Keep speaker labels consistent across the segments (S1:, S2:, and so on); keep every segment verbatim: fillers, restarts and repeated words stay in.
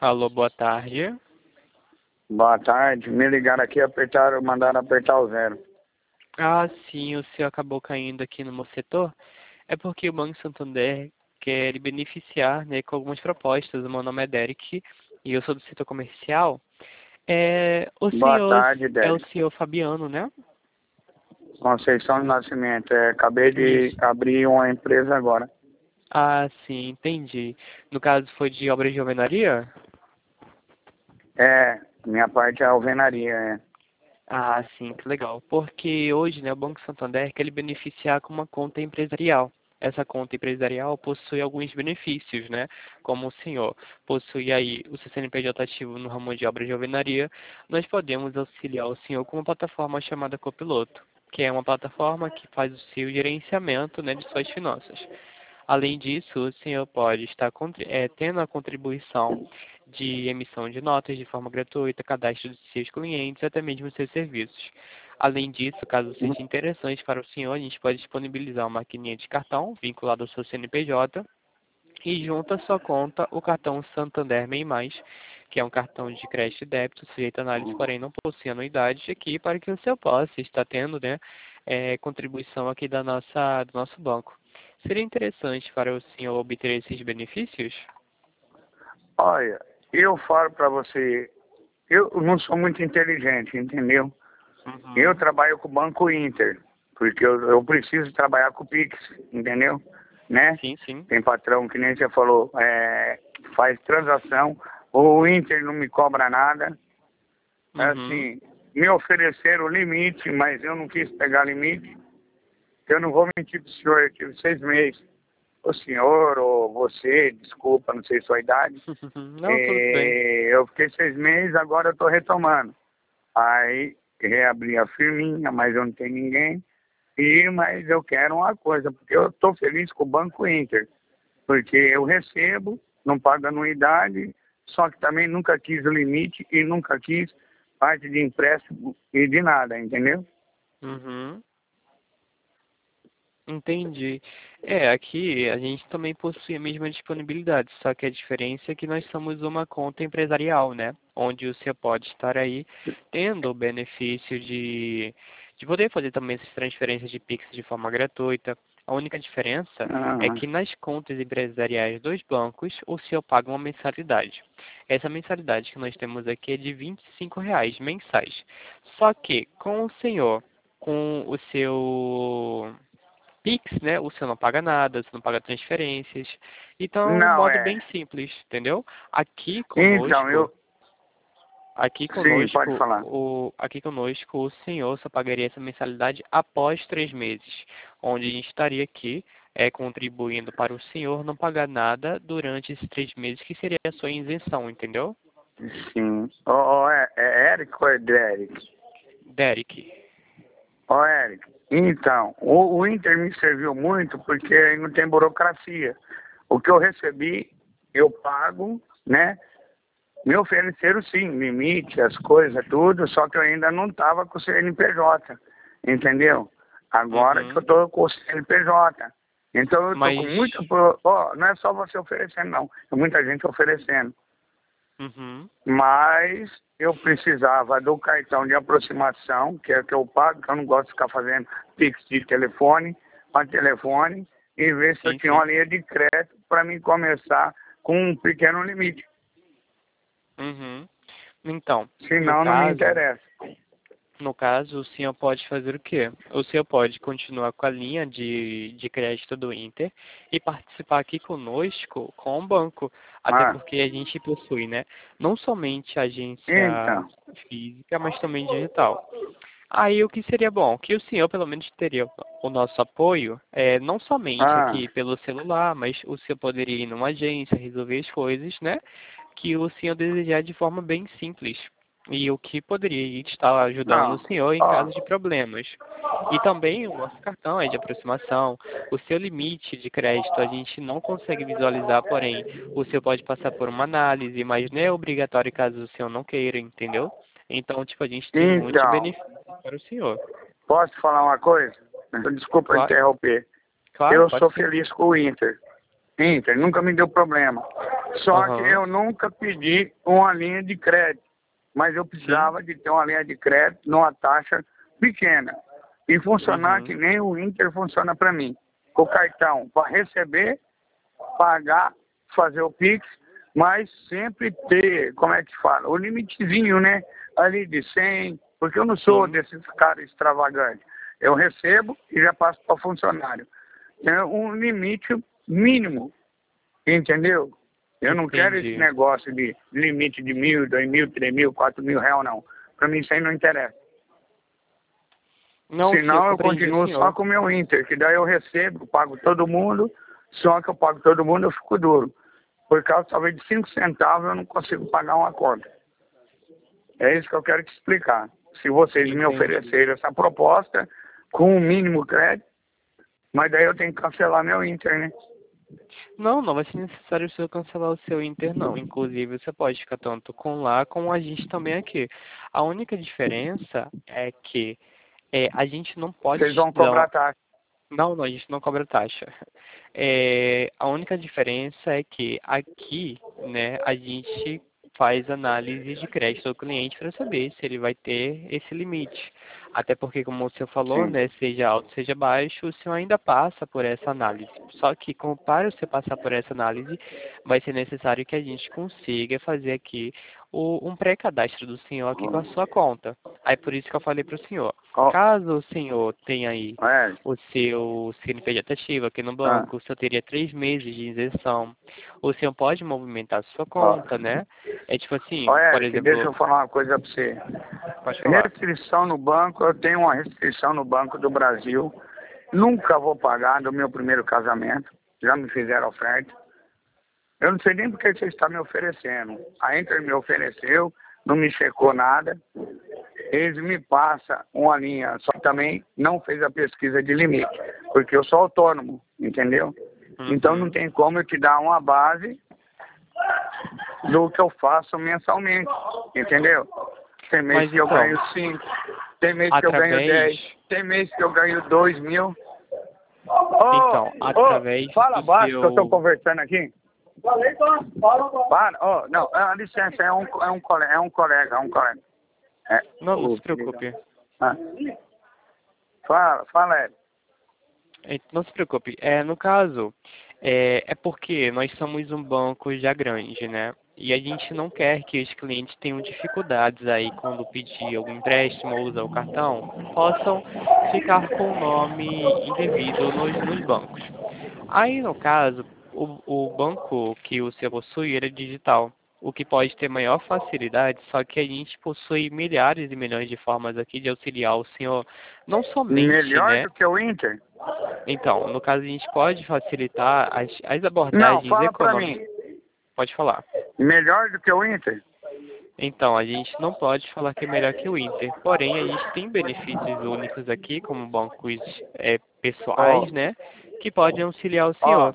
S1: Alô, boa tarde.
S2: Boa tarde. Me ligaram aqui e apertaram, mandaram apertar o zero.
S1: Ah, sim, o senhor acabou caindo aqui no meu setor. É porque o Banco Santander quer lhe beneficiar, né, com algumas propostas. O meu nome é Derek e eu sou do setor comercial. É, o
S2: Boa
S1: senhor
S2: tarde,
S1: é o
S2: Derek.
S1: senhor Fabiano, né?
S2: Conceição do Nascimento. É, acabei de
S1: Isso.
S2: abrir uma empresa agora.
S1: Ah, sim, entendi. No caso, foi de obras de alvenaria?
S2: É, minha parte é alvenaria, é.
S1: Ah, sim, que legal. Porque hoje, né, o Banco Santander quer lhe beneficiar com uma conta empresarial. Essa conta empresarial possui alguns benefícios, né? Como o senhor possui aí o seu C N P J ativo no ramo de obras de alvenaria, nós podemos auxiliar o senhor com uma plataforma chamada Copiloto, que é uma plataforma que faz o seu gerenciamento, né, de suas finanças. Além disso, o senhor pode estar contri- eh, tendo a contribuição de emissão de notas de forma gratuita, cadastro de seus clientes, até mesmo seus serviços. Além disso, caso seja interessante para o senhor, a gente pode disponibilizar uma maquininha de cartão vinculada ao seu C N P J e junto à sua conta o cartão Santander MEI Mais, que é um cartão de crédito e débito sujeito a análise, porém não possui anuidade aqui para que o senhor possa estar tendo, né, eh, contribuição aqui da nossa, do nosso banco. Seria interessante para o senhor obter esses benefícios?
S2: Olha, eu falo pra você, eu não sou muito inteligente, entendeu? Eu
S1: Uhum.
S2: trabalho com o Banco Inter, porque eu, eu preciso trabalhar com o Pix, entendeu? Né?
S1: Sim, sim.
S2: Tem patrão, que nem você falou, é, faz transação, o Inter não me cobra nada.
S1: Uhum.
S2: Assim, me ofereceram o limite, mas eu não quis pegar limite. Eu não vou mentir para o senhor, eu tive seis meses. O senhor ou você, desculpa, não sei sua idade.
S1: Não, tudo bem.
S2: É, eu fiquei seis meses, agora eu estou retomando. Aí reabri a firminha, mas eu não tenho ninguém. E, mas eu quero uma coisa, porque eu estou feliz com o Banco Inter. Porque eu recebo, não pago anuidade, só que também nunca quis o limite e nunca quis parte de empréstimo e de nada, entendeu?
S1: Uhum. Entendi. É, aqui a gente também possui a mesma disponibilidade, só que a diferença é que nós somos uma conta empresarial, né? Onde você pode estar aí tendo o benefício de, de poder fazer também essas transferências de Pix de forma gratuita. A única diferença é
S2: Ah,
S1: que nas contas empresariais dos bancos, o senhor paga uma mensalidade. Essa mensalidade que nós temos aqui é de vinte e cinco reais mensais. Só que com o senhor, com o seu Pix, né? O senhor não paga nada, você não paga transferências. Então é um
S2: não,
S1: modo bem
S2: é.
S1: simples, entendeu? Aqui
S2: Então,
S1: conosco,
S2: eu.
S1: aqui
S2: Sim, pode
S1: conosco,
S2: falar.
S1: o, aqui conosco, o senhor só pagaria essa mensalidade após três meses, onde a gente estaria aqui é, contribuindo para o senhor não pagar nada durante esses três meses, que seria a sua isenção, entendeu?
S2: Sim. Ó, ó, é, é Eric ou é Derek?
S1: Derek.
S2: Ó, Eric. Então, o, o Inter me serviu muito porque aí não tem burocracia. O que eu recebi, eu pago, né? Me ofereceram sim, limite, as coisas, tudo, só que eu ainda não estava com o C N P J, entendeu? Agora que eu
S1: Uhum.
S2: estou com o C N P J. Então eu estou com
S1: Mas,
S2: muita. pro- Ó, não é só você oferecendo, não. Tem muita gente oferecendo.
S1: uhum.
S2: Mas eu precisava do cartão de aproximação, que é o que eu pago, que eu não gosto de ficar fazendo Pix de telefone, para telefone, e ver se eu
S1: Sim,
S2: tinha uma
S1: sim.
S2: linha de crédito para mim começar com um pequeno limite.
S1: Uhum. Então, no
S2: Senão não me
S1: caso,
S2: interessa.
S1: No caso, o senhor pode fazer o quê? O senhor pode continuar com a linha de, de crédito do Inter e participar aqui conosco com o banco, até
S2: Ah,
S1: porque a gente possui, né, não somente agência
S2: então.
S1: física, mas também digital. Aí o que seria bom? Que o senhor pelo menos teria o nosso apoio, é, não somente
S2: Ah,
S1: aqui pelo celular, mas o senhor poderia ir numa agência, resolver as coisas, né? Que o senhor desejar de forma bem simples. E o que poderia estar ajudando o
S2: não.
S1: senhor em
S2: Ó,
S1: caso de problemas. E também o nosso cartão é de aproximação. O seu limite de crédito a gente não consegue visualizar, porém, o senhor pode passar por uma análise, mas não é obrigatório caso o senhor não queira, entendeu? Então, tipo, a gente tem muitos
S2: então,
S1: benefícios para o senhor.
S2: posso falar uma coisa? Desculpa
S1: Claro,
S2: interromper.
S1: claro,
S2: Eu
S1: pode
S2: sou
S1: sim.
S2: feliz com o Inter. Inter nunca me deu problema. Só que
S1: Aham.
S2: eu nunca pedi uma linha de crédito, mas eu precisava
S1: Sim.
S2: de ter uma linha de crédito numa taxa pequena e funcionar que
S1: Uhum.
S2: nem o Inter funciona para mim. O cartão para receber, pagar, fazer o Pix, mas sempre ter, como é que fala, o limitezinho, né? Ali de cem, porque eu não sou
S1: Sim.
S2: desses caras extravagantes. Eu recebo e já passo para funcionário. É um limite mínimo, entendeu? Eu não quero esse
S1: Entendi.
S2: negócio de limite de mil, dois mil, três mil, quatro mil reais, não. Para mim isso aí não interessa.
S1: Não, sim, eu
S2: Senão eu
S1: compreendi o
S2: continuo só
S1: senhor.
S2: com o meu Inter, que daí eu recebo, pago todo mundo, só que eu pago todo mundo eu fico duro. Por causa talvez de cinco centavos eu não consigo pagar uma conta. É isso que eu quero te explicar. Se vocês me
S1: Entendi.
S2: oferecerem essa proposta com o mínimo crédito, mas daí eu tenho que cancelar meu Inter, né?
S1: Não, não vai ser necessário o senhor cancelar o seu Inter, não. Inclusive, você pode ficar tanto com lá como a gente também aqui. A única diferença é que é, a gente não pode
S2: Vocês vão
S1: te dar.
S2: cobrar taxa.
S1: Não, não, a gente não cobra taxa. É, a única diferença é que aqui, né, a gente faz análise de crédito do cliente para saber se ele vai ter esse limite. Até porque, como o senhor falou,
S2: Sim.
S1: né, seja alto, seja baixo, o senhor ainda passa por essa análise. Só que, como para você passar por essa análise, vai ser necessário que a gente consiga fazer aqui o, um pré-cadastro do senhor aqui com a sua conta. Aí, por isso que eu falei para o senhor,
S2: Ó,
S1: caso o senhor tenha aí
S2: é,
S1: o seu C N P J ativo aqui no
S2: ah,
S1: banco, o senhor teria três meses de isenção. O senhor pode movimentar sua
S2: ó.
S1: conta, né? É tipo assim,
S2: Ó,
S1: por
S2: Eric, deixa
S1: exemplo,
S2: eu falar uma coisa pra você.
S1: pode falar.
S2: Restrição no banco, eu tenho uma restrição no Banco do Brasil. Nunca vou pagar do meu primeiro casamento. Já me fizeram oferta. Eu não sei nem porque você está me oferecendo. A Inter me ofereceu, não me checou nada. Eles me passam uma linha, só que também não fez a pesquisa de limite, porque eu sou autônomo, entendeu? Então não
S1: Uhum.
S2: tem como eu te dar uma base do que eu faço mensalmente, entendeu? Tem mês
S1: Mas
S2: que eu
S1: então,
S2: ganho cinco, tem mês que eu ganho
S1: através,
S2: dez, tem mês que eu ganho dois mil. Ô,
S1: então,
S2: ô,
S1: através
S2: fala
S1: do
S2: baixo que eu estou
S1: seu,
S2: conversando aqui. Falei, fala, para, ó, não, é, licença, é um, é um colega, é um colega, é um colega. É,
S1: não, não
S2: ô,
S1: se preocupe.
S2: ah, fala, fala, Ed.
S1: É, não se preocupe. É, no caso, é, é porque nós somos um banco já grande, né? E a gente não quer que os clientes tenham dificuldades aí quando pedir algum empréstimo ou usar o cartão, possam ficar com o nome indevido nos, nos bancos. Aí, no caso, o, o banco que o senhor possui, ele é digital, o que pode ter maior facilidade, só que a gente possui milhares e milhões de formas aqui de auxiliar o senhor, não somente,
S2: Melhor
S1: né?
S2: do que o Inter?
S1: Então, no caso, a gente pode facilitar as, as
S2: Não,
S1: abordagens
S2: fala pra
S1: econômicas.
S2: mim.
S1: Pode falar.
S2: Melhor do que o Inter?
S1: Então, a gente não pode falar que é melhor que o Inter. Porém, a gente tem benefícios únicos aqui, como bancos é,
S2: Ó,
S1: pessoais, né? Que podem auxiliar o
S2: ó.
S1: senhor.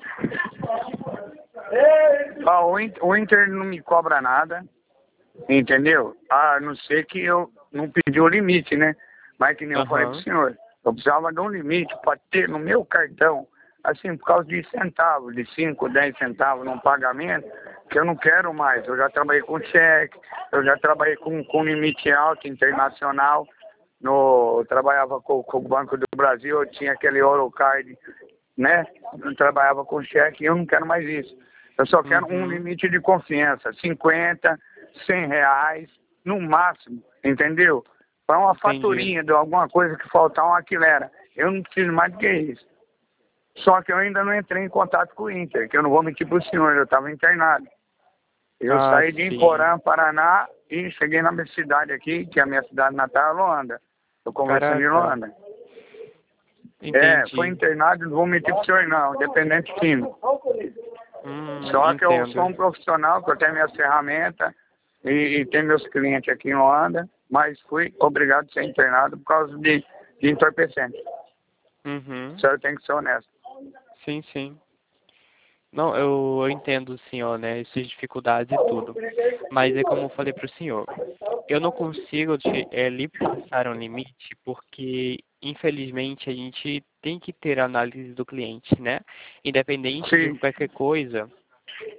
S2: Ó, o Inter, o Inter não me cobra nada, entendeu? A não ser que eu não pedi o limite, né? Mas que nem eu falei pro
S1: Aham,
S2: senhor, eu precisava de um limite para ter no meu cartão, assim, por causa de centavos, de cinco, dez centavos num pagamento, que eu não quero mais. Eu já trabalhei com cheque, eu já trabalhei com, com limite alto internacional, no, eu trabalhava com, com o Banco do Brasil, eu tinha aquele Eurocard, né? Eu trabalhava com cheque e eu não quero mais isso. Eu só quero um
S1: uhum,
S2: limite de confiança, cinquenta, cem reais, no máximo, entendeu? Para uma
S1: entendi.
S2: faturinha de alguma coisa que faltar uma aquilera. Eu não preciso mais do que isso. Só que eu ainda não entrei em contato com o Inter, que eu não vou mentir para o senhor, eu estava internado. Eu
S1: Ah,
S2: saí de
S1: sim.
S2: Porã, Paraná, e cheguei na minha cidade aqui, que é a minha cidade natal, é Luanda. Estou conversando em
S1: Caraca,
S2: Luanda. É, foi
S1: entendi.
S2: internado, não vou mentir para o senhor não, dependente químico.
S1: Hum,
S2: Só que eu sou
S1: entendo.
S2: um profissional, que eu tenho minhas ferramentas e, e tenho meus clientes aqui em Luanda, mas fui obrigado a ser internado por causa de, de entorpecente.
S1: Uhum,
S2: O senhor tem que ser honesto.
S1: sim, sim. Não, eu, eu entendo o senhor, né? Essas dificuldades e tudo. Mas é como eu falei para o senhor. Eu não consigo te, é, lhe passar um limite porque, infelizmente, a gente tem que ter a análise do cliente, né? Independente de
S2: Sim,
S1: qualquer coisa,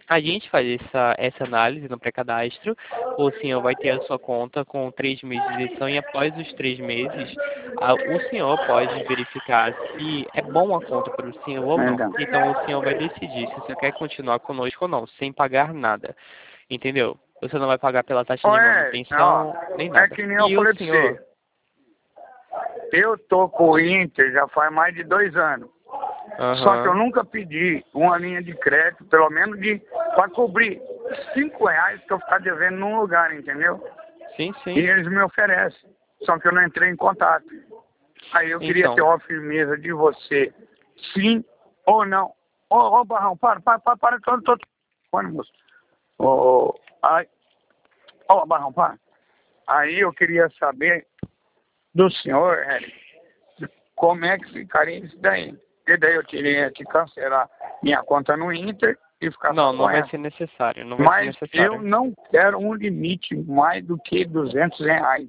S1: A gente faz essa, essa análise no pré-cadastro, o senhor vai ter a sua conta com três meses de isenção e após os três meses, a, o senhor pode verificar se é bom a conta para o senhor ou não.
S2: Então,
S1: Então, o senhor vai decidir se o senhor quer continuar conosco ou não, sem pagar nada. Entendeu? Você não vai pagar pela taxa de
S2: Ué,
S1: manutenção,
S2: ó,
S1: nem
S2: é
S1: nada.
S2: que nem eu
S1: E o
S2: falei pra
S1: senhor...
S2: você. Eu tô com o Inter já faz mais de dois anos. Só que eu
S1: Aham.
S2: nunca pedi uma linha de crédito, pelo menos de para cobrir cinco reais que eu ficar devendo num lugar, entendeu?
S1: Sim,
S2: E
S1: sim.
S2: eles me oferecem. Só que eu não entrei em contato. Aí eu queria ter
S1: Então,
S2: uma firmeza de você, sim ou não. Ô, ô Barrão, para, para, para, para, que eu não tô... Olha, moço. Ô, ai, ô, Barrão, para. Aí eu queria saber do senhor, Eric, como é que ficaria isso daí. Porque daí eu teria que cancelar minha conta no Inter e ficar
S1: não,
S2: só
S1: não
S2: com
S1: vai
S2: ela.
S1: ser necessário, não vai ser
S2: Mas eu
S1: necessário.
S2: não quero um limite mais do que duzentos reais.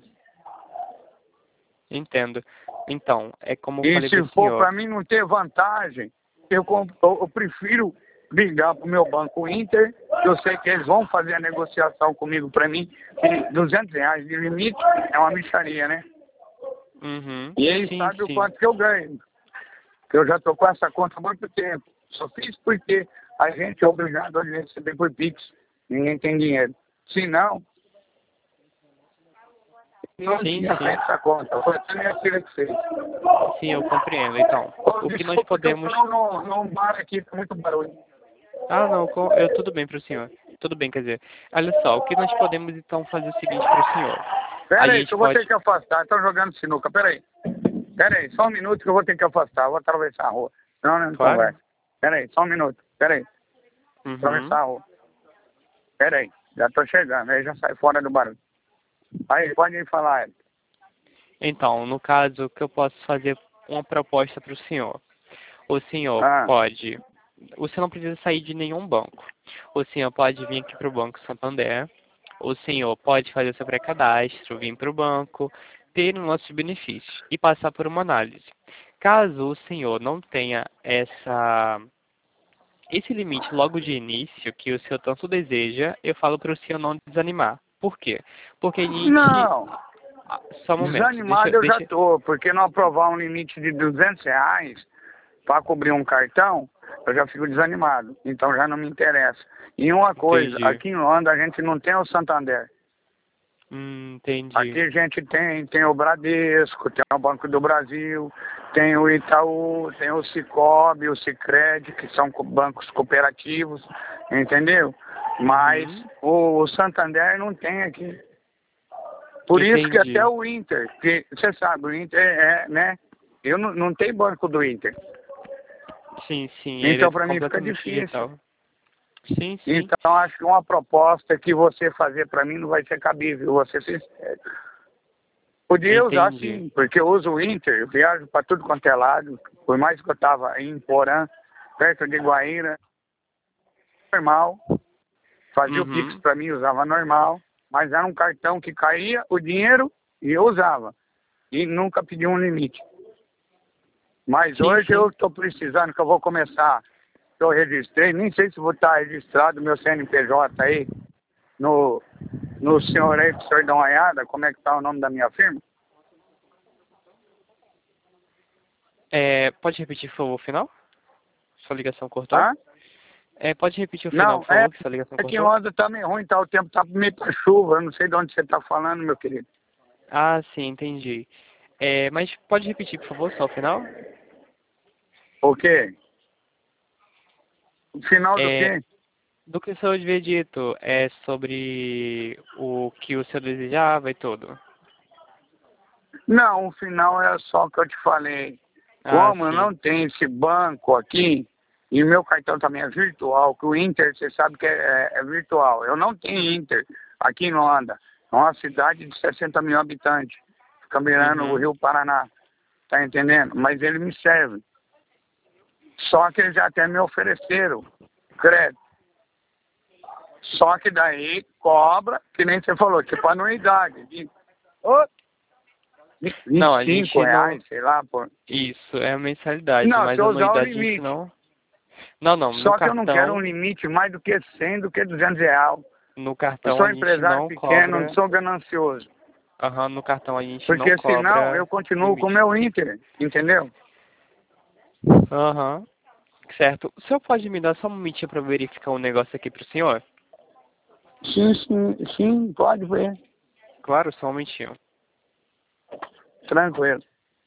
S1: Entendo. Então, é como eu
S2: E
S1: falei para
S2: se
S1: o
S2: for
S1: senhor.
S2: para mim não ter vantagem, eu, comp- eu, eu prefiro ligar para o meu banco Inter, que eu sei que eles vão fazer a negociação comigo para mim, que duzentos reais de limite é uma mixaria, né?
S1: Uhum.
S2: E eles
S1: Sim,
S2: sabem o
S1: sim.
S2: quanto que eu ganho. Que eu já estou com essa conta há muito tempo. Só fiz porque a gente é obrigado a receber por Pix. Ninguém tem dinheiro. Se não, não
S1: Sim,
S2: tinha
S1: sim.
S2: feito essa conta. Foi até minha filha que fez.
S1: Sim, eu compreendo. Então,
S2: Oh,
S1: o que nós
S2: desculpa que eu
S1: podemos...
S2: estou num, num bar aqui com muito barulho.
S1: Ah, não, co- eu tudo bem para o senhor. Tudo bem, quer dizer. Olha só, o que nós podemos então fazer é o seguinte para o senhor. A
S2: Pera aí, que
S1: gente
S2: eu vou
S1: pode...
S2: ter que afastar. Estão jogando sinuca. Pera aí. Pera aí, só um minuto que eu vou ter que afastar. Eu vou atravessar a rua. Não, não, não
S1: Claro.
S2: conversa. Pera aí, só um minuto. Pera aí. Atravessar
S1: Uhum.
S2: a rua. Pera aí, já estou chegando. Aí já sai fora do barulho. Aí, pode ir falar, Eric.
S1: Então, no caso, o que eu posso fazer uma proposta para o senhor? O senhor
S2: Ah,
S1: pode... O senhor não precisa sair de nenhum banco. O senhor pode vir aqui para o Banco Santander. O senhor pode fazer seu pré-cadastro, vir para o banco, ter os nossos benefícios e passar por uma análise. Caso o senhor não tenha essa, esse limite logo de início, que o senhor tanto deseja, eu falo para o senhor não desanimar. Por quê? Porque a gente...
S2: não,
S1: ah, Só um momento, deixa,
S2: desanimado eu já
S1: deixa...
S2: tô, porque não aprovar um limite de duzentos reais para cobrir um cartão, eu já fico desanimado. Então já não me interessa. E uma coisa,
S1: Entendi.
S2: aqui em Holanda a gente não tem o Santander.
S1: Hum, entendi.
S2: Aqui a gente tem, tem o Bradesco, tem o Banco do Brasil, tem o Itaú, tem o Sicob, o Sicredi, que são co- bancos cooperativos, entendeu? Mas
S1: Uhum.
S2: o, o Santander não tem aqui. Por isso que até
S1: Entendi.
S2: o Inter, que você sabe, o Inter é, né? Eu não, não tenho banco do Inter.
S1: Sim, sim, ele é
S2: Então para mim fica
S1: completamente
S2: difícil.
S1: digital. Sim, sim,
S2: Então acho que uma proposta que você fazer para mim não vai ser cabível, você sincero. Podia usar
S1: entendi.
S2: sim, porque eu uso o Inter, eu viajo para tudo quanto é lado, por mais que eu estava em Porã, perto de Guaíra, normal, fazia o Pix
S1: Uhum.
S2: para mim, usava normal, mas era um cartão que caía o dinheiro e eu usava, e nunca pedi um limite. Mas
S1: Sim,
S2: hoje eu
S1: sim.
S2: estou precisando, que eu vou começar, eu registrei, nem sei se vou estar registrado meu C N P J aí, no, no senhor aí, pro senhor dar uma olhada, como é que está o nome da minha firma?
S1: É, pode repetir, por favor, o final? Sua ligação cortou?
S2: Hã?
S1: É, pode repetir o final,
S2: Não,
S1: por
S2: é,
S1: favor, que sua ligação
S2: aqui em
S1: cortou?
S2: Honda tá meio ruim, tá, o tempo tá meio pra chuva, eu não sei de onde você tá falando, meu querido.
S1: Ah, sim, entendi. É, mas pode repetir, por favor, só o final?
S2: O quê? O final do
S1: É,
S2: quê?
S1: do que o senhor havia dito, é sobre o que o senhor desejava e tudo.
S2: Não, o final é só o que eu te falei.
S1: Ah,
S2: Como eu
S1: sim.
S2: não tenho esse banco aqui, e o meu cartão também é virtual, que o Inter, você sabe que é, é virtual. Eu não tenho Inter aqui em Honda. É uma cidade de sessenta mil habitantes. Fica beirando o
S1: Uhum.
S2: Rio Paraná. Tá entendendo? Mas ele me serve. Só que eles já até me ofereceram crédito. Só que daí cobra, que nem você falou, tipo anuidade. De, oh,
S1: Não,
S2: vinte
S1: a
S2: e cinco
S1: gente não...
S2: reais, sei lá, por.
S1: Isso, é a mensalidade,
S2: Não, se
S1: mas a
S2: eu usar o
S1: anuidade a gente
S2: limite.
S1: não... Não, não, no
S2: Só que eu não quero um
S1: cartão,
S2: limite mais do que cem, do que duzentos reais.
S1: no
S2: Eu
S1: cartão
S2: sou
S1: a gente
S2: empresário
S1: não
S2: pequeno, não
S1: cobra,
S2: sou ganancioso.
S1: aham, no cartão a gente não
S2: Porque senão
S1: cobra
S2: eu continuo com o
S1: limite.
S2: meu Inter, entendeu?
S1: Aham, certo. O senhor pode me dar só um minutinho para verificar um negócio aqui pro senhor?
S2: Sim, sim, sim, pode ver.
S1: Claro, só um minutinho.
S2: Tranquilo.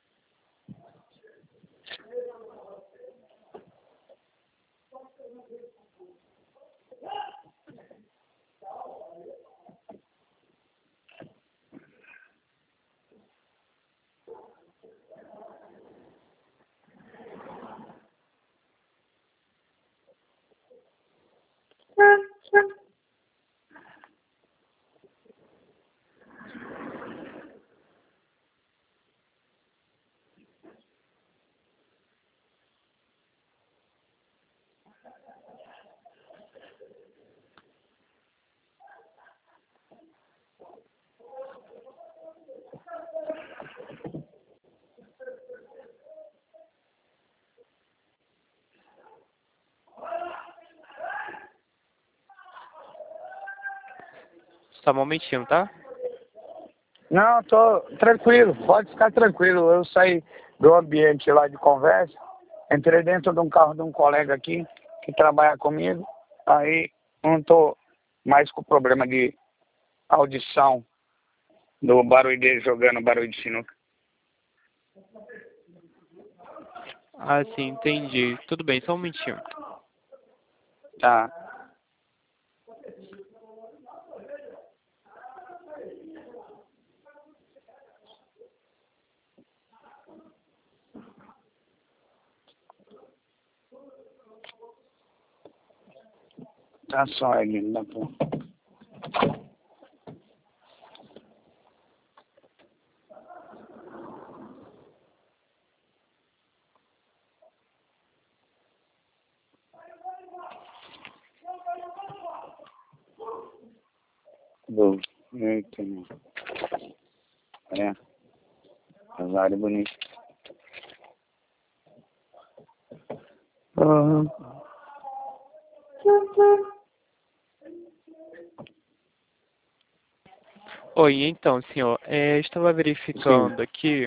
S1: Só um momentinho, tá?
S2: Não, tô tranquilo, pode ficar tranquilo. Eu saí do ambiente lá de conversa, entrei dentro de um carro de um colega aqui que trabalha comigo, aí não tô mais com problema de audição do barulho dele jogando barulho de sinuca.
S1: Ah, sim, entendi. Tudo bem, só um minutinho.
S2: Tá. Tá só ele, não dá pra... Do... Eita, meu. É. Casário bonito. Uhum.
S1: Oi, então, senhor, é, eu estava
S2: Sim.
S1: verificando aqui,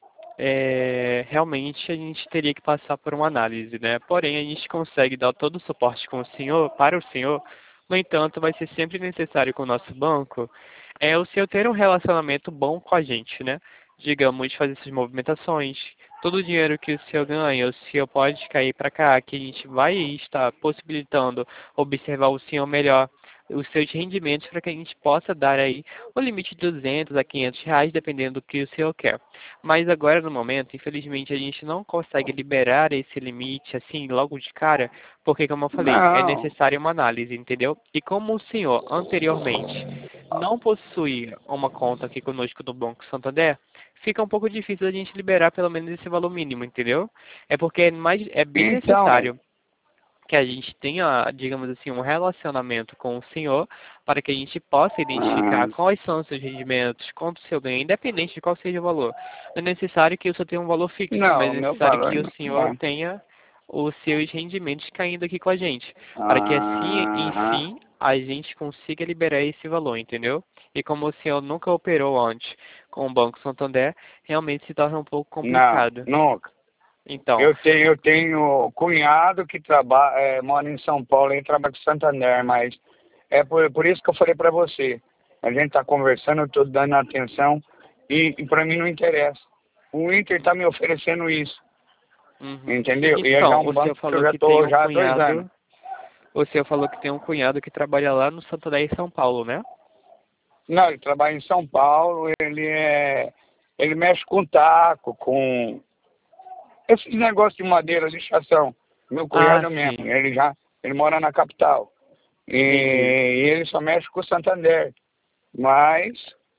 S1: é, realmente a gente teria que passar por uma análise, né? Porém, a gente consegue dar todo o suporte com o senhor, para o senhor, no entanto, vai ser sempre necessário com o nosso banco, é o senhor ter um relacionamento bom com a gente, né? Digamos, fazer essas movimentações, todo o dinheiro que o senhor ganha, o senhor pode cair para cá, que a gente vai estar possibilitando observar o senhor melhor, os seus rendimentos para que a gente possa dar aí o limite de duzentos a quinhentos reais, dependendo do que o senhor quer. Mas agora, no momento, infelizmente, a gente não consegue liberar esse limite, assim, logo de cara, porque, como eu falei, é
S2: Não.
S1: necessária uma análise, entendeu? E como o senhor, anteriormente, não possuía uma conta aqui conosco do Banco Santander, fica um pouco difícil a gente liberar pelo menos esse valor mínimo, entendeu? É porque é, mais, é bem
S2: Então, é.
S1: necessário que a gente tenha, digamos assim, um relacionamento com o senhor para que a gente possa identificar
S2: Ah,
S1: quais são os seus rendimentos, quanto o senhor ganha, independente de qual seja o valor. Não é necessário que o senhor tenha um valor fixo, mas
S2: não,
S1: é
S2: meu
S1: necessário
S2: valor
S1: que o
S2: não
S1: senhor
S2: vai.
S1: tenha os seus rendimentos caindo aqui com a gente, para que assim,
S2: Ah,
S1: enfim, a gente consiga liberar esse valor, entendeu? E como o senhor nunca operou antes com o Banco Santander, realmente se torna um pouco
S2: não,
S1: complicado.
S2: nunca.
S1: Então,
S2: Eu tenho, eu tenho cunhado que trabalha, é, mora em São Paulo e trabalha com Santander, mas é por, por isso que eu falei para você. A gente está conversando, eu estou dando atenção e, e para mim não interessa. O Inter está me oferecendo isso,
S1: uhum.
S2: entendeu? E é já
S1: Então,
S2: um
S1: o senhor
S2: banco que eu
S1: falou
S2: já
S1: que tem
S2: estou
S1: um
S2: já há dois anos.
S1: cunhado. O senhor falou que tem um cunhado que trabalha lá no Santander em São Paulo, né?
S2: Não, ele trabalha em São Paulo, ele é, ele mexe com taco, com esses negócios de madeira, lixação. Meu
S1: Ah,
S2: cunhado mesmo,
S1: sim.
S2: ele já, ele mora na capital. E,
S1: Entendi.
S2: e ele só mexe com o Santander. Mas,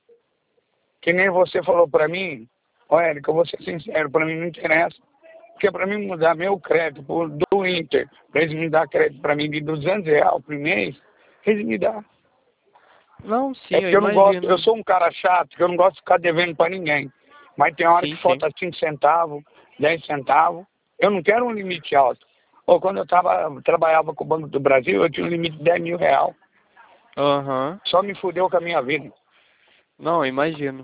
S2: que nem você falou pra mim, olha, Érica, eu vou ser sincero, pra mim não interessa. Porque pra mim mudar meu crédito pro, do Inter, pra eles me dar crédito pra mim de duzentos reais por mês, eles me dão.
S1: Não, sim,
S2: É
S1: eu
S2: porque eu não gosto, eu
S1: imagino.
S2: sou um cara chato, que eu não gosto de ficar devendo pra ninguém. Mas tem hora
S1: Sim,
S2: que
S1: sim.
S2: falta cinco centavos, dez centavos. Eu não quero um limite alto. Ou quando eu tava, trabalhava com o Banco do Brasil, eu tinha um limite de dez mil reais.
S1: Aham.
S2: Só me fudeu com a minha vida.
S1: Não, imagino.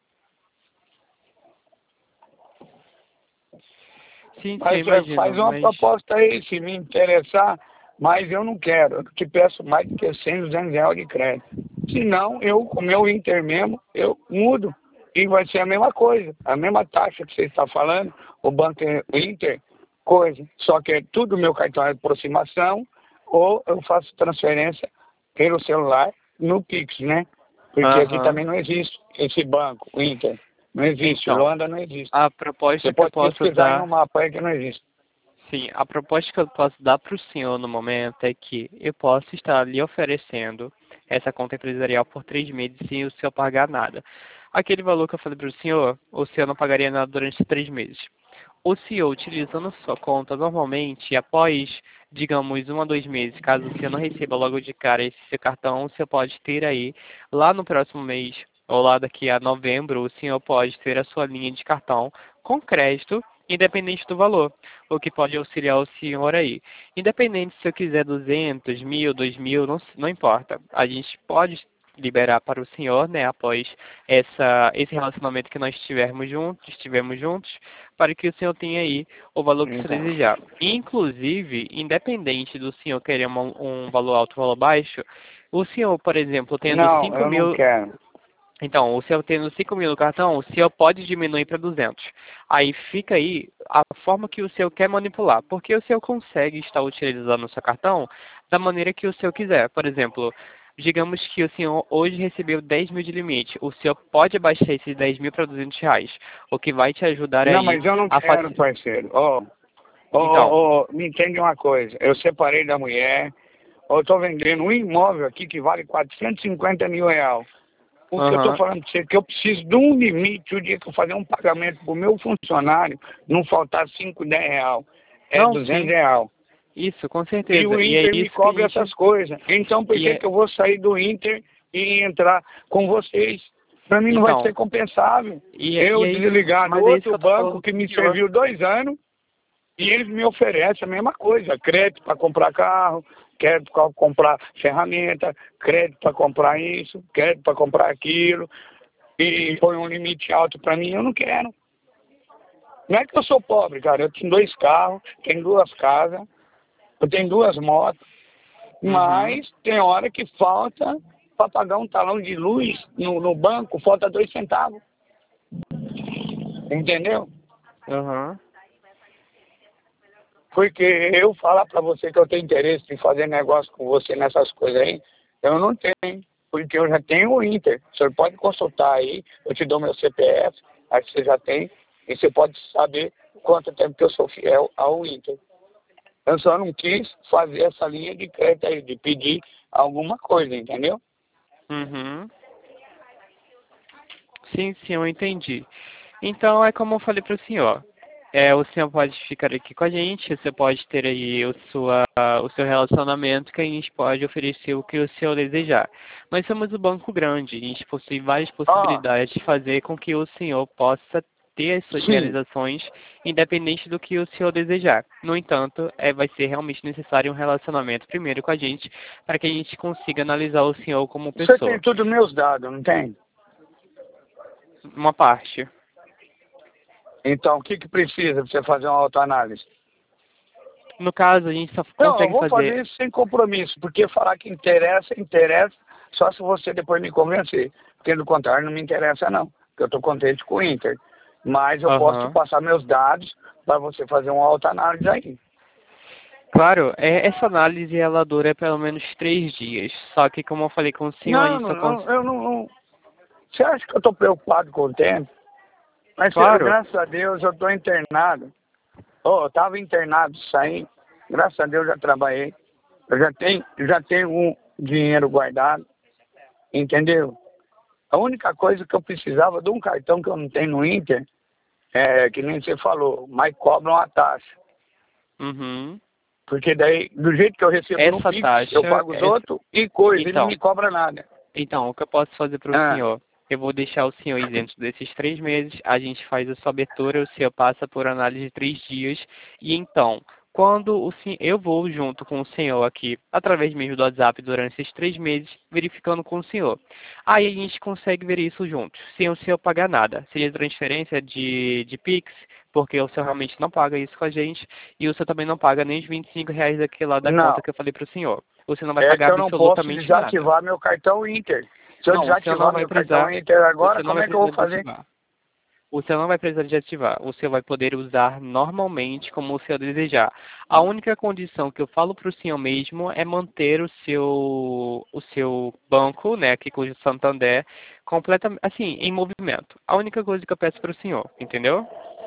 S1: Sim, sim,
S2: Mas é,
S1: imagino,
S2: faz uma
S1: mas...
S2: proposta aí, se me interessar, mas eu não quero. Eu te peço mais do que cem, duzentos reais de crédito. Se não, eu, com o meu Inter mesmo, eu mudo. E vai ser a mesma coisa, a mesma taxa que você está falando, o Banco Inter, coisa. Só que é tudo meu cartão de aproximação, ou eu faço transferência pelo celular no Pix, né? Porque aqui
S1: Aham.
S2: também não existe esse banco, o Inter. Não existe,
S1: Então,
S2: Luanda não existe.
S1: a
S2: Você
S1: proposta que eu
S2: pode
S1: posso
S2: pesquisar aí no
S1: dar...
S2: mapa aí que não existe.
S1: Sim, a proposta que eu posso dar para o senhor no momento é que eu posso estar lhe oferecendo essa conta empresarial por três meses sem o senhor pagar nada. Aquele valor que eu falei para o senhor, o senhor não pagaria nada durante três meses. O senhor, utilizando a sua conta normalmente, após, digamos, um a dois meses, caso o senhor não receba logo de cara esse seu cartão, o senhor pode ter aí, lá no próximo mês, ou lá daqui a novembro, o senhor pode ter a sua linha de cartão com crédito, independente do valor, o que pode auxiliar o senhor aí. Independente se eu quiser duzentos, mil, dois mil, não, não importa. A gente pode liberar para o senhor, né, após essa, esse relacionamento que nós tivermos juntos, estivemos juntos, para que o senhor tenha aí o valor que o senhor
S2: Então,
S1: desejar. Inclusive, independente do senhor querer uma, um valor alto ou valor baixo, o senhor, por exemplo, tendo
S2: não,
S1: cinco
S2: eu não
S1: mil...
S2: quero.
S1: Então, o senhor tendo cinco mil no cartão, o senhor pode diminuir para duzentos. Aí fica aí a forma que o senhor quer manipular, porque o senhor consegue estar utilizando o seu cartão da maneira que o senhor quiser. Por exemplo, digamos que o senhor hoje recebeu dez mil de limite. O senhor pode abaixar esses dez mil para duzentos reais, o que vai te ajudar
S2: Não,
S1: aí
S2: mas eu não
S1: a
S2: quero,
S1: fazer.
S2: parceiro. Ó, ó,
S1: Então,
S2: ó, ó, me entende uma coisa. Eu separei da mulher. Eu estou vendendo um imóvel aqui que vale quatrocentos e cinquenta mil reais. O que eu estou
S1: aham.
S2: falando para você é que eu preciso de um limite o dia que eu fazer um pagamento para o meu funcionário, não faltar cinco, dez reais. É
S1: Não,
S2: duzentos
S1: sim.
S2: reais.
S1: Isso, com
S2: E o
S1: certeza. E é
S2: Inter me
S1: isso que a
S2: cobra
S1: gente...
S2: essas coisas. Então por
S1: E
S2: que,
S1: é...
S2: que eu vou sair do Inter e entrar com vocês? Para mim não vai
S1: Então,
S2: ser compensável.
S1: e é, e
S2: Eu
S1: é isso,
S2: desligar do
S1: mas é isso que
S2: outro
S1: eu tô
S2: banco
S1: falando
S2: que
S1: com o
S2: me
S1: senhor.
S2: serviu dois anos e eles me oferecem a mesma coisa. Crédito para comprar carro, crédito para comprar ferramenta, crédito para comprar isso, crédito para comprar aquilo. E põe um limite alto para mim, eu não quero. Não é que eu sou pobre, cara. Eu tenho dois carros, tenho duas casas, eu tenho duas motos.
S1: Uhum.
S2: Mas tem hora que falta para pagar um talão de luz no, no banco, falta dois centavos. Entendeu?
S1: Aham.
S2: Porque eu falar para você que eu tenho interesse em fazer negócio com você nessas coisas aí, eu não tenho. Porque eu já tenho o Inter. O senhor pode consultar aí, eu te dou meu C P F, aí você já tem, e você pode saber quanto tempo que eu sou fiel ao Inter. Eu só não quis fazer essa linha de crédito aí, de pedir alguma coisa, entendeu?
S1: Uhum. Sim, sim, eu entendi. Então, é como eu falei para o senhor. É, o senhor pode ficar aqui com a gente, você pode ter aí o, sua, o seu relacionamento, que a gente pode oferecer o que o senhor desejar. Nós somos um banco grande, a gente possui várias
S2: Ó,
S1: possibilidades de fazer com que o senhor possa ter as suas
S2: sim.
S1: realizações, independente do que o senhor desejar. No entanto, é, vai ser realmente necessário um relacionamento primeiro com a gente, para que a gente consiga analisar o senhor como
S2: Você tem
S1: pessoa.
S2: tudo meus dados, não tem?
S1: Uma parte.
S2: Então, o que, que precisa para você fazer uma autoanálise?
S1: No caso, a gente só
S2: Não, eu
S1: consegue
S2: vou
S1: fazer...
S2: fazer isso sem compromisso, porque falar que interessa, interessa, só se você depois me convencer. Porque do contrário, não me interessa não, porque eu estou contente com o Inter. Mas eu posso te
S1: Aham.
S2: passar meus dados para você fazer uma autoanálise aí.
S1: Claro, é, essa análise ela dura pelo menos três dias. Só que, como eu falei com o senhor, a
S2: Não,
S1: gente
S2: não,
S1: só
S2: não,
S1: consegue...
S2: eu não, não. Você acha que eu estou preocupado com o tempo? Mas eu,
S1: Claro.
S2: graças a Deus eu estou internado. Oh, eu estava internado, saí. Graças a Deus já trabalhei. Eu já tenho, já tenho um dinheiro guardado, entendeu? A única coisa que eu precisava de um cartão que eu não tenho no Inter, é que nem você falou, mas cobram a taxa.
S1: Uhum.
S2: Porque daí, do jeito que eu recebo no
S1: Essa
S2: Pix, eu
S1: taxa...
S2: pago os
S1: Essa...
S2: outros e coisa, e não
S1: Então,
S2: me cobra nada.
S1: então, o que eu posso fazer para o
S2: Ah,
S1: senhor? Eu vou deixar o senhor isento desses três meses, a gente faz a sua abertura, o senhor passa por análise de três dias, e então, Quando o sen- eu vou junto com o senhor aqui, através mesmo do WhatsApp, durante esses três meses, verificando com o senhor. Aí a gente consegue ver isso juntos, sem o senhor pagar nada. Seja transferência de, de Pix, porque o senhor realmente não paga isso com a gente, e o senhor também não paga nem os vinte e cinco reais daquele lá da
S2: Não,
S1: conta que eu falei para o senhor. Você não vai
S2: é que
S1: pagar
S2: eu não posso
S1: absolutamente nada.
S2: desativar meu cartão Inter. Se eu
S1: Não, o senhor não
S2: desativar
S1: vai
S2: meu cartão
S1: precisar,
S2: Inter
S1: o
S2: agora,
S1: senhor não
S2: como
S1: vai
S2: é que eu vou
S1: precisar
S2: fazer?
S1: desativar. O senhor não vai precisar de ativar. O senhor vai poder usar normalmente como o senhor desejar. A única condição que eu falo para o senhor mesmo é manter o seu, o seu banco, né, aqui com o Santander, completamente, assim, em movimento. A única coisa que eu peço para o senhor, entendeu?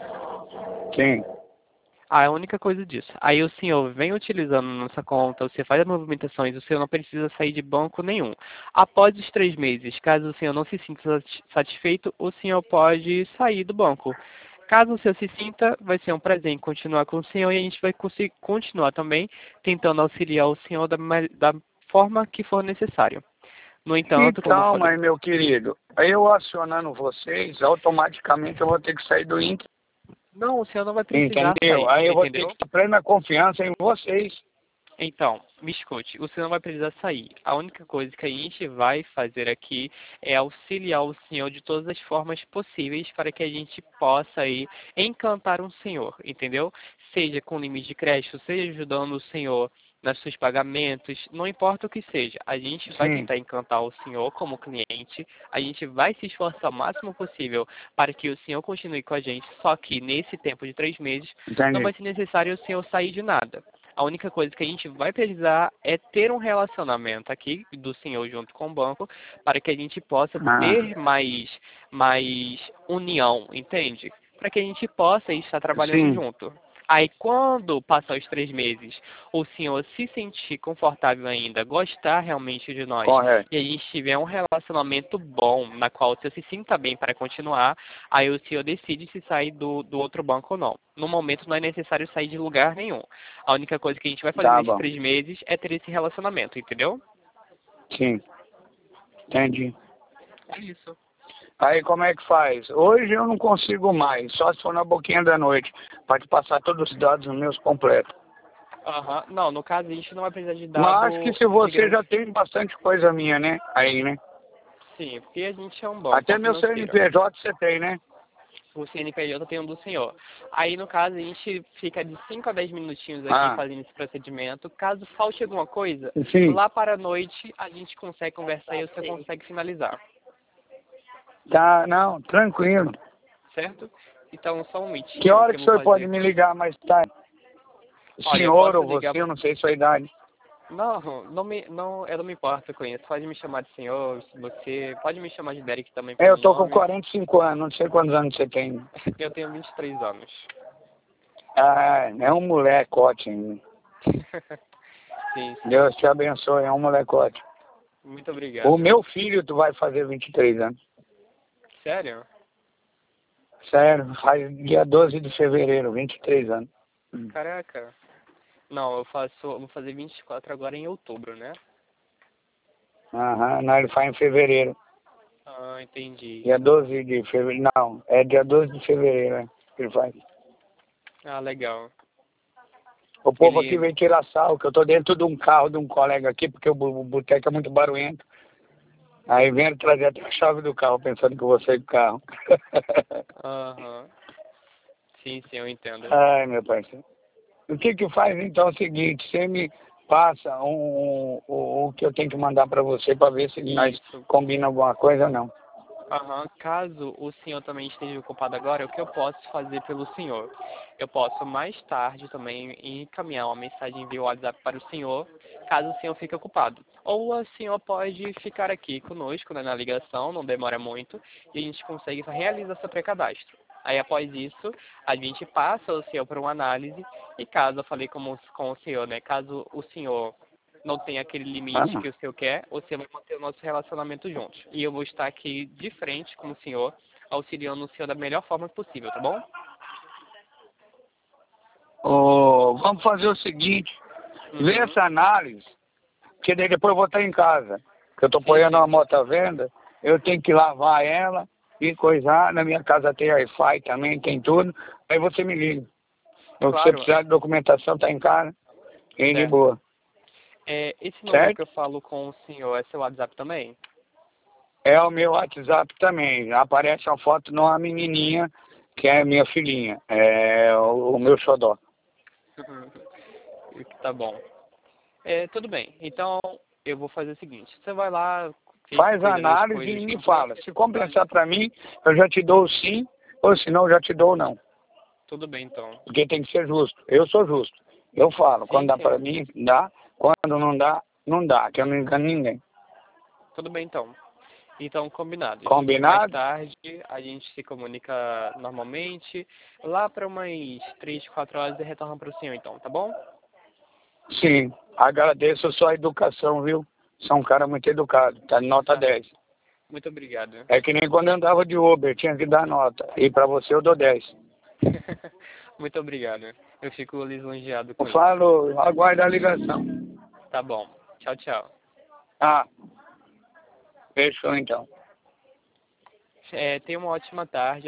S2: Sim.
S1: Ah, é a única coisa disso. Aí o senhor vem utilizando nossa conta, você faz as movimentações, o senhor não precisa sair de banco nenhum. Após os três meses, caso o senhor não se sinta sati- satisfeito, o senhor pode sair do banco. Caso o senhor se sinta, vai ser um prazer em continuar com o senhor e a gente vai conseguir continuar também tentando auxiliar o senhor da, ma- da forma que for necessário. No entanto, como eu
S2: Então,
S1: falei,
S2: mas meu querido, eu acionando vocês, automaticamente eu vou ter que sair do Inter.
S1: não, o senhor não vai precisar
S2: Entendeu?
S1: sair,
S2: Aí eu vou ter
S1: entendeu?
S2: que ter plena confiança em vocês.
S1: Então, me escute, você não vai precisar sair. A única coisa que a gente vai fazer aqui é auxiliar o senhor de todas as formas possíveis para que a gente possa aí encantar um senhor, entendeu? Seja com limite de crédito, seja ajudando o senhor nos seus pagamentos, não importa o que seja. A gente vai
S2: Sim,
S1: tentar encantar o senhor como cliente, a gente vai se esforçar o máximo possível para que o senhor continue com a gente, só que nesse tempo de três meses não vai
S2: entendi.
S1: ser necessário o senhor sair de nada. A única coisa que a gente vai precisar é ter um relacionamento aqui do senhor junto com o banco para que a gente possa
S2: Ah,
S1: ter mais, mais união, entende? Para que a gente possa estar trabalhando
S2: sim,
S1: junto. Aí, quando passar os três meses, o senhor se sentir confortável ainda, gostar realmente de nós,
S2: correto.
S1: e a gente tiver um relacionamento bom, na qual o senhor se sinta bem para continuar, aí o senhor decide se sair do, do outro banco ou não. No momento, não é necessário sair de lugar nenhum. A única coisa que a gente vai fazer
S2: Tá
S1: nesses
S2: bom.
S1: três meses é ter esse relacionamento, entendeu?
S2: Sim, entendi.
S1: É isso.
S2: Aí como é que faz? Hoje eu não consigo mais, só se for na boquinha da noite, para te passar todos os dados meus completos.
S1: Aham. Não, no caso, a gente não vai precisar de
S2: Mas acho que
S1: dado,
S2: se você
S1: digamos,
S2: já tem bastante coisa minha, né? Aí, né?
S1: sim, porque a gente é um banco,
S2: Até
S1: um
S2: meu
S1: financeiro.
S2: C N P J você tem, né?
S1: O C N P J tem um do senhor. Aí, no caso, a gente fica de cinco a dez minutinhos aqui
S2: Ah,
S1: fazendo esse procedimento. Caso falte alguma coisa,
S2: sim.
S1: lá para a noite a gente consegue conversar e você consegue finalizar,
S2: Tá, não, tranquilo.
S1: certo? Então, só um
S2: Que
S1: minutinho
S2: hora
S1: que eu
S2: que o
S1: vou
S2: senhor
S1: fazer
S2: pode me
S1: aqui.
S2: ligar mais tarde?
S1: Olha, eu
S2: Senhor
S1: posso
S2: ou
S1: ligar.
S2: você, eu não sei sua idade.
S1: Não, não me, não, eu não me importo com isso. Pode me chamar de senhor, você. Pode me chamar de Derek também
S2: É, eu
S1: pelo
S2: tô com
S1: nome.
S2: quarenta e cinco anos, não sei quantos anos você tem.
S1: Eu tenho vinte e três anos.
S2: Ah, é um molecote ainda.
S1: Sim, sim.
S2: Deus te abençoe, é um molecote.
S1: Muito
S2: O
S1: obrigado.
S2: meu filho, tu vai fazer vinte e três anos.
S1: Sério?
S2: Sério, faz dia doze de fevereiro, vinte e três anos.
S1: Caraca. Não, eu faço, eu vou fazer vinte e quatro agora em outubro, né?
S2: Aham, não, ele faz em fevereiro.
S1: Ah, entendi.
S2: Dia doze de fevereiro, não, é dia doze de fevereiro, né, que ele faz.
S1: Ah, legal.
S2: O povo aqui
S1: Ele,
S2: veio tirar sal, que eu tô dentro de um carro de um colega aqui, porque o bu- o boteco é muito barulhento. Aí vem trazer até a chave do carro, pensando que eu vou sair do carro.
S1: aham. Sim, sim, eu entendo.
S2: Ai, meu parceiro. O que que faz então é o seguinte, você me passa um, um- o, o que eu tenho que mandar para você para ver se nós
S1: Isso.
S2: combina alguma coisa ou não.
S1: Aham. Caso o senhor também esteja ocupado agora, o que eu posso fazer pelo senhor? Eu posso mais tarde também encaminhar uma mensagem via WhatsApp para o senhor, caso o senhor fique ocupado. Ou o senhor pode ficar aqui conosco, né, na ligação, não demora muito, e a gente consegue realizar seu pré-cadastro. Aí, após isso, a gente passa o senhor para uma análise, e caso eu falei com, o- com o senhor, né, caso o senhor não tem aquele limite
S2: Ah,
S1: que o senhor quer, você vai manter o nosso relacionamento juntos. E eu vou estar aqui de frente com o senhor, auxiliando o senhor da melhor forma possível, tá bom?
S2: ô, vamos fazer o seguinte, vê
S1: Uhum.
S2: essa análise, que daí depois eu vou estar em casa. Que eu tô
S1: Sim,
S2: ponhando uma
S1: sim.
S2: moto à venda, eu tenho que lavar ela e coisar. Na minha casa tem Wi-Fi também, tem tudo. Aí você me liga. No que você
S1: Claro.
S2: precisar de documentação, tá em casa. E de
S1: Certo.
S2: boa.
S1: É, esse número
S2: Certo?
S1: que eu falo com o senhor é seu WhatsApp também?
S2: É o meu WhatsApp também. Aparece uma foto de uma menininha, que é minha filhinha. É o, o meu xodó.
S1: Tá bom. É, tudo bem. Então, eu vou fazer o seguinte. Você vai lá, fica
S2: Faz a
S1: cuida das
S2: análise
S1: coisas
S2: e
S1: do
S2: me
S1: banco.
S2: fala. Se compensar para mim, eu já te dou o sim, ou se não, eu já te dou o não.
S1: Tudo bem, então.
S2: Porque tem que ser justo. Eu sou justo. Eu falo. Quando
S1: Sim,
S2: dá
S1: sim.
S2: para mim, dá. Quando não dá, não dá. Que eu não engano ninguém.
S1: Tudo bem, então. Então, combinados. Mais
S2: Combinado?
S1: tarde, a gente se comunica normalmente. Lá para umas três, quatro horas eu retorno para o senhor, então, tá bom?
S2: Sim. Agradeço a sua educação, viu? Você é um cara muito educado. Tá de nota
S1: Ah,
S2: dez.
S1: muito obrigado.
S2: É que nem quando eu andava de Uber, tinha que dar nota. E para você eu dou dez.
S1: Muito obrigado. Eu fico lisonjeado
S2: Eu
S1: com isso.
S2: falo, aguarda a ligação.
S1: Tá bom. Tchau, tchau.
S2: Ah, fechou então.
S1: É, tenha uma ótima tarde.